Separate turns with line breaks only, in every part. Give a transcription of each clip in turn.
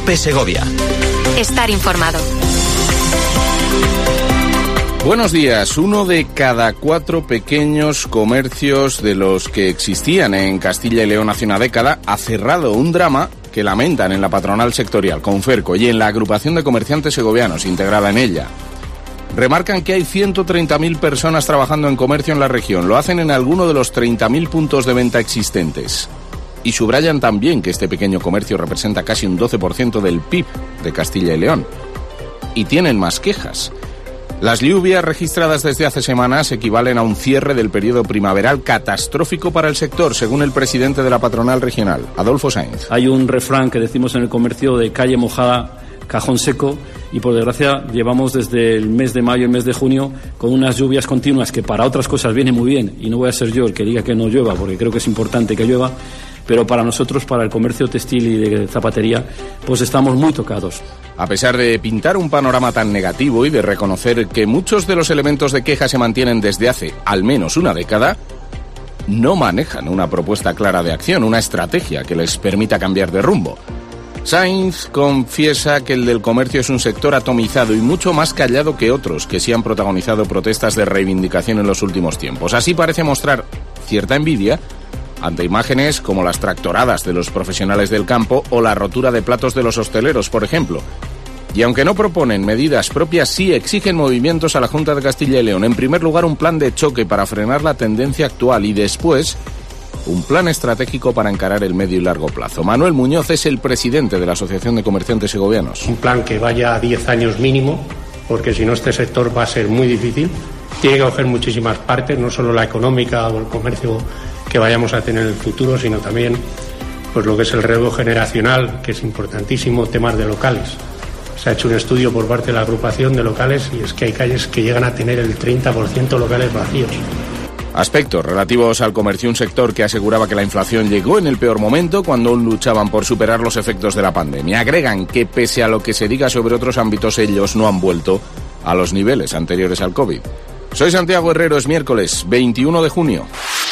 COPE Segovia.
Estar informado.
Buenos días. 1 de cada 4 pequeños comercios de los que existían en Castilla y León hace una década ha cerrado. Un drama que lamentan en la patronal sectorial Conferco y en la agrupación de comerciantes segovianos integrada en ella. Remarcan que hay 130.000 personas trabajando en comercio en la región. Lo hacen en alguno de los 30.000 puntos de venta existentes. Y subrayan también que este pequeño comercio representa casi un 12% del PIB de Castilla y León. Y tienen más quejas. Las lluvias registradas desde hace semanas equivalen a un cierre del periodo primaveral catastrófico para el sector, según el presidente de la patronal regional, Adolfo Sainz.
Hay un refrán que decimos en el comercio de calle mojada, cajón seco, y por desgracia llevamos desde el mes de mayo, el mes de junio, con unas lluvias continuas que para otras cosas viene muy bien, y no voy a ser yo el que diga que no llueva, porque creo que es importante que llueva, pero para nosotros, para el comercio textil y de zapatería, pues estamos muy tocados.
A pesar de pintar un panorama tan negativo y de reconocer que muchos de los elementos de queja se mantienen desde hace al menos una década, no manejan una propuesta clara de acción, una estrategia que les permita cambiar de rumbo. Sainz confiesa que el del comercio es un sector atomizado y mucho más callado que otros que sí han protagonizado protestas de reivindicación en los últimos tiempos. Así parece mostrar cierta envidia ante imágenes como las tractoradas de los profesionales del campo o la rotura de platos de los hosteleros, por ejemplo. Y aunque no proponen medidas propias, sí exigen movimientos a la Junta de Castilla y León. En primer lugar, un plan de choque para frenar la tendencia actual y después un plan estratégico para encarar el medio y largo plazo. Manuel Muñoz es el presidente de la Asociación de Comerciantes Segovianos.
Un plan que vaya a 10 años mínimo, porque si no este sector va a ser muy difícil. Tiene que coger muchísimas partes, no solo la económica o el comercio que vayamos a tener en el futuro, sino también pues lo que es el relevo generacional, que es importantísimo, temas de locales. Se ha hecho un estudio por parte de la agrupación de locales y es que hay calles que llegan a tener el 30% locales vacíos.
Aspectos relativos al comercio, un sector que aseguraba que la inflación llegó en el peor momento cuando aún luchaban por superar los efectos de la pandemia. Agregan que pese a lo que se diga sobre otros ámbitos, ellos no han vuelto a los niveles anteriores al COVID. Soy Santiago Herrero, es miércoles 21 de junio.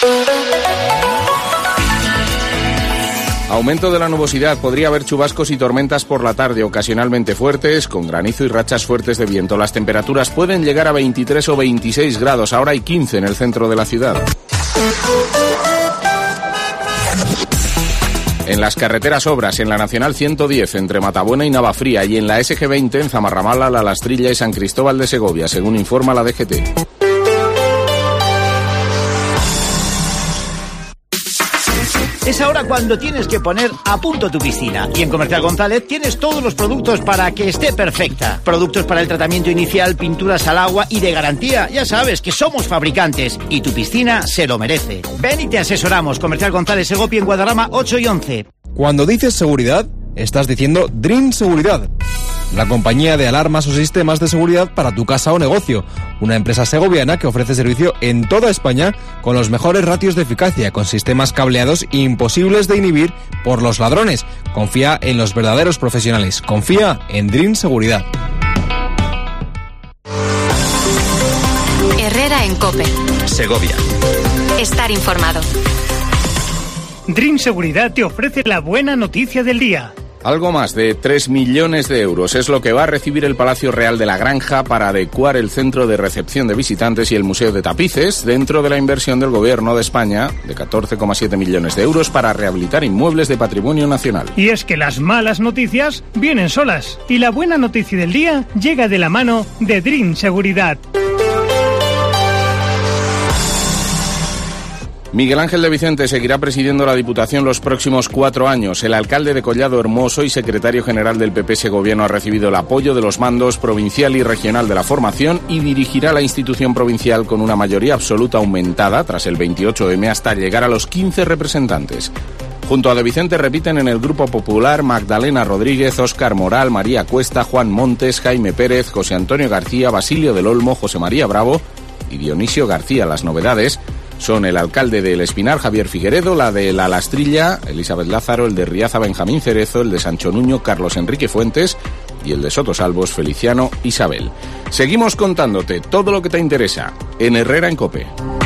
Aumento de la nubosidad. Podría haber chubascos y tormentas por la tarde, ocasionalmente fuertes, con granizo y rachas fuertes de viento. Las temperaturas pueden llegar a 23 o 26 grados. Ahora hay 15 en el centro de la ciudad. En las carreteras obras, en la Nacional 110 entre Matabuena y Navafría y en la SG20 en Zamarramala, La Lastrilla y San Cristóbal de Segovia, según informa la DGT.
Es ahora cuando tienes que poner a punto tu piscina. Y en Comercial González tienes todos los productos para que esté perfecta. Productos para el tratamiento inicial, pinturas al agua y de garantía. Ya sabes que somos fabricantes y tu piscina se lo merece. Ven y te asesoramos. Comercial González Segovia en Guadarrama 8 y 11.
Cuando dices seguridad, estás diciendo Dream Seguridad, la compañía de alarmas o sistemas de seguridad para tu casa o negocio. Una empresa segoviana que ofrece servicio en toda España con los mejores ratios de eficacia, con sistemas cableados imposibles de inhibir por los ladrones. Confía en los verdaderos profesionales. Confía en Dream Seguridad.
Herrera en COPE.
Segovia.
Estar informado.
Dream Seguridad te ofrece la buena noticia del día.
Algo más de 3 millones de euros es lo que va a recibir el Palacio Real de la Granja para adecuar el centro de recepción de visitantes y el Museo de Tapices dentro de la inversión del Gobierno de España de 14,7 millones de euros para rehabilitar inmuebles de patrimonio nacional.
Y es que las malas noticias vienen solas y la buena noticia del día llega de la mano de Dream Seguridad.
Miguel Ángel de Vicente seguirá presidiendo la Diputación los próximos 4 años. El alcalde de Collado Hermoso y secretario general del PP segoviano ha recibido el apoyo de los mandos provincial y regional de la formación y dirigirá la institución provincial con una mayoría absoluta aumentada tras el 28M hasta llegar a los 15 representantes. Junto a de Vicente repiten en el Grupo Popular Magdalena Rodríguez, Óscar Moral, María Cuesta, Juan Montes, Jaime Pérez, José Antonio García, Basilio del Olmo, José María Bravo y Dionisio García. Las novedades son el alcalde del Espinar, Javier Figueredo, la de La Lastrilla, Elizabeth Lázaro, el de Riaza, Benjamín Cerezo, el de Sancho Nuño, Carlos Enrique Fuentes y el de Sotosalvos, Feliciano Isabel. Seguimos contándote todo lo que te interesa en Herrera en COPE.